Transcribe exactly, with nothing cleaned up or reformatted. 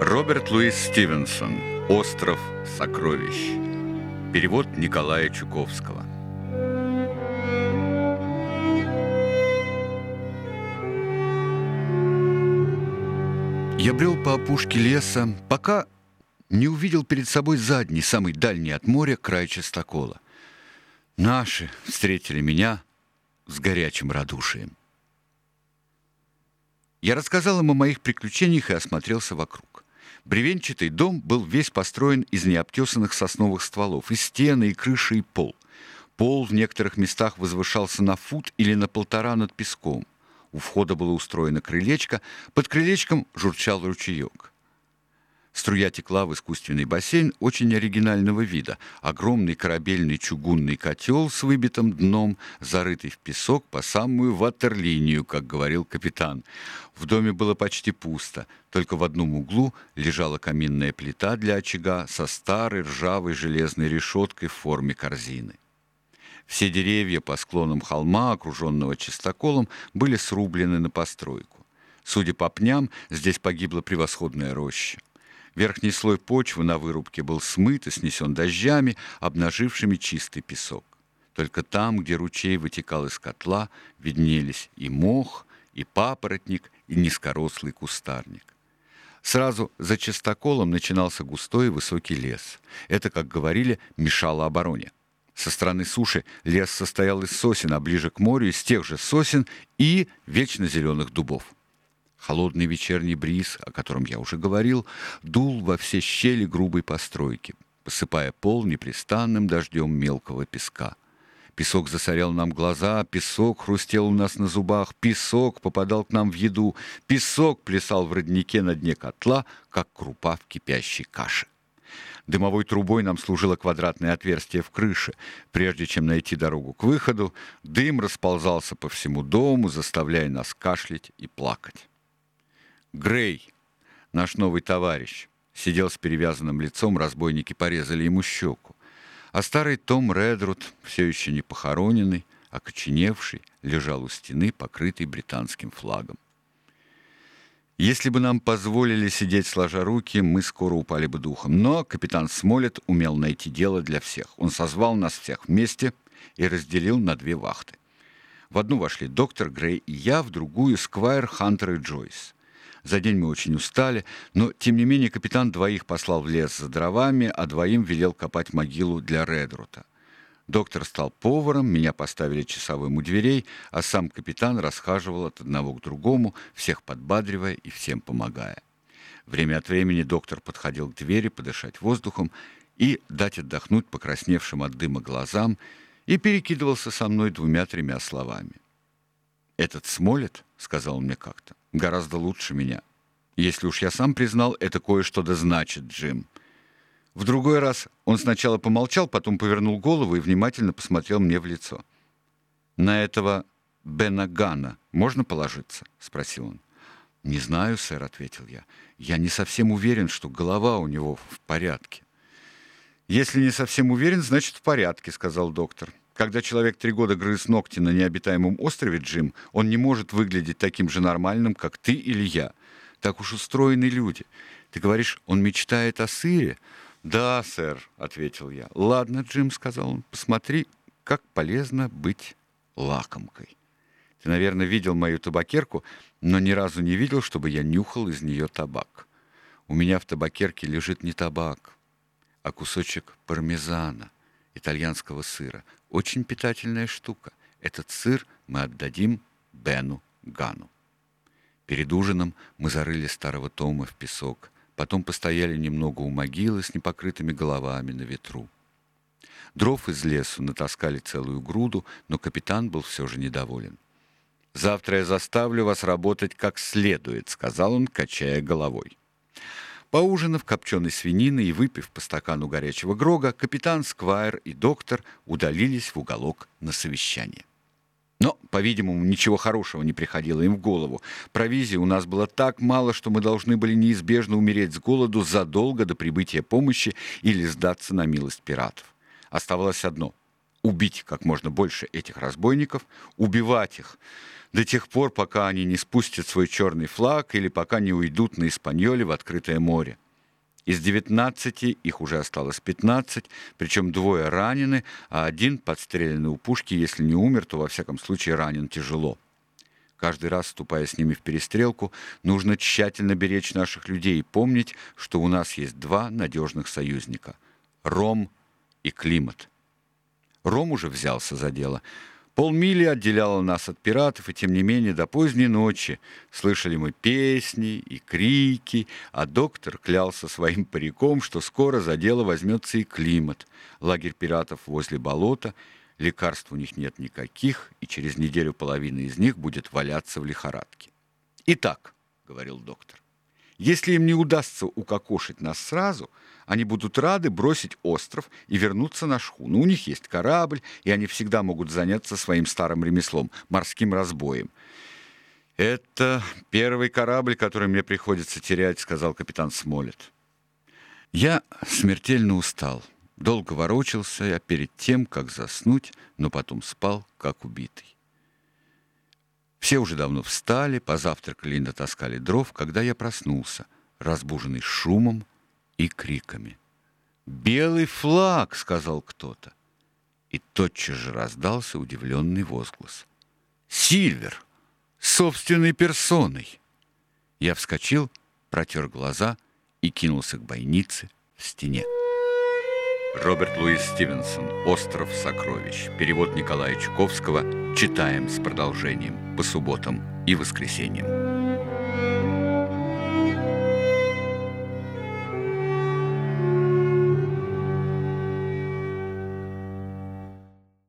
Роберт Луис Стивенсон. «Остров сокровищ». Перевод Николая Чуковского. Я брел по опушке леса, пока не увидел перед собой задний, самый дальний от моря, край частокола. Наши встретили меня с горячим радушием. Я рассказал им о моих приключениях и осмотрелся вокруг. Бревенчатый дом был весь построен из необтесанных сосновых стволов, и стены, и крыша, и пол. Пол в некоторых местах возвышался на фут или на полтора над песком. У входа было устроено крылечко, под крылечком журчал ручеек. Струя текла в искусственный бассейн очень оригинального вида. Огромный корабельный чугунный котел с выбитым дном, зарытый в песок по самую ватерлинию, как говорил капитан. В доме было почти пусто, только в одном углу лежала каминная плита для очага со старой ржавой железной решеткой в форме корзины. Все деревья по склонам холма, окруженного чистоколом, были срублены на постройку. Судя по пням, здесь погибла превосходная роща. Верхний слой почвы на вырубке был смыт и снесен дождями, обнажившими чистый песок. Только там, где ручей вытекал из котла, виднелись и мох, и папоротник, и низкорослый кустарник. Сразу за частоколом начинался густой и высокий лес. Это, как говорили, мешало обороне. Со стороны суши лес состоял из сосен, а ближе к морю из тех же сосен и вечно зеленых дубов. Холодный вечерний бриз, о котором я уже говорил, дул во все щели грубой постройки, посыпая пол непрестанным дождем мелкого песка. Песок засорял нам глаза, песок хрустел у нас на зубах, песок попадал к нам в еду, песок плясал в роднике на дне котла, как крупа в кипящей каше. Дымовой трубой нам служило квадратное отверстие в крыше. Прежде чем найти дорогу к выходу, дым расползался по всему дому, заставляя нас кашлять и плакать. Грей, наш новый товарищ, сидел с перевязанным лицом, разбойники порезали ему щеку. А старый Том Редруд, все еще не похороненный, окоченевший, лежал у стены, покрытый британским флагом. Если бы нам позволили сидеть сложа руки, мы скоро упали бы духом. Но капитан Смолетт умел найти дело для всех. Он созвал нас всех вместе и разделил на две вахты. В одну вошли доктор Грей и я, в другую — Сквайр, Хантер и Джойс. За день мы очень устали, но, тем не менее, капитан двоих послал в лес за дровами, а двоим велел копать могилу для Редрута. Доктор стал поваром, меня поставили часовым у дверей, а сам капитан расхаживал от одного к другому, всех подбадривая и всем помогая. Время от времени доктор подходил к двери подышать воздухом и дать отдохнуть покрасневшим от дыма глазам и перекидывался со мной двумя-тремя словами. «Этот Смолетт, — сказал он мне как-то, — гораздо лучше меня. Если уж я сам признал, это кое-что да значит, Джим». В другой раз он сначала помолчал, потом повернул голову и внимательно посмотрел мне в лицо. «На этого Бена Ганна можно положиться?» — спросил он. «Не знаю, сэр», — ответил я. «Я не совсем уверен, что голова у него в порядке». «Если не совсем уверен, значит, в порядке», — сказал доктор. «Когда человек три года грыз ногти на необитаемом острове, Джим, он не может выглядеть таким же нормальным, как ты или я. Так уж устроены люди. Ты говоришь, он мечтает о сыре?» «Да, сэр», — ответил я. «Ладно, Джим», — сказал он, — «посмотри, как полезно быть лакомкой. Ты, наверное, видел мою табакерку, но ни разу не видел, чтобы я нюхал из нее табак. У меня в табакерке лежит не табак, а кусочек пармезана, итальянского сыра. Очень питательная штука. Этот сыр мы отдадим Бену Ганну». Перед ужином мы зарыли старого Тома в песок. Потом постояли немного у могилы с непокрытыми головами на ветру. Дров из лесу натаскали целую груду, но капитан был все же недоволен. «Завтра я заставлю вас работать как следует», — сказал он, качая головой. Поужинав копченой свининой и выпив по стакану горячего грога, капитан, Сквайр и доктор удалились в уголок на совещание. Но, по-видимому, ничего хорошего не приходило им в голову. Провизии у нас было так мало, что мы должны были неизбежно умереть с голоду задолго до прибытия помощи или сдаться на милость пиратов. Оставалось одно — убить как можно больше этих разбойников, убивать их до тех пор, пока они не спустят свой черный флаг или пока не уйдут на Испаньоле в открытое море. Из девятнадцати их уже осталось пятнадцать, причем двое ранены, а один, подстреленный у пушки, если не умер, то во всяком случае ранен тяжело. Каждый раз, вступая с ними в перестрелку, нужно тщательно беречь наших людей и помнить, что у нас есть два надежных союзника – Ром и климат. Ром уже взялся за дело. Полмили отделяло нас от пиратов, и тем не менее до поздней ночи слышали мы песни и крики, а доктор клялся своим париком, что скоро за дело возьмется и климат. Лагерь пиратов возле болота, лекарств у них нет никаких, и через неделю половина из них будет валяться в лихорадке. «Итак», — говорил доктор, — «если им не удастся укокошить нас сразу, они будут рады бросить остров и вернуться на шхуну. У них есть корабль, и они всегда могут заняться своим старым ремеслом – морским разбоем». «Это первый корабль, который мне приходится терять», – сказал капитан Смолет. Я смертельно устал, долго ворочался я перед тем, как заснуть, но потом спал, как убитый. Все уже давно встали, позавтракали и натаскали дров, когда я проснулся, разбуженный шумом и криками. «Белый флаг!» — сказал кто-то. И тотчас же раздался удивленный возглас. «Сильвер! Собственной персоной!» Я вскочил, протер глаза и кинулся к бойнице в стене. Роберт Луис Стивенсон. «Остров сокровищ». Перевод Николая Чуковского. Читаем с продолжением по субботам и воскресеньям.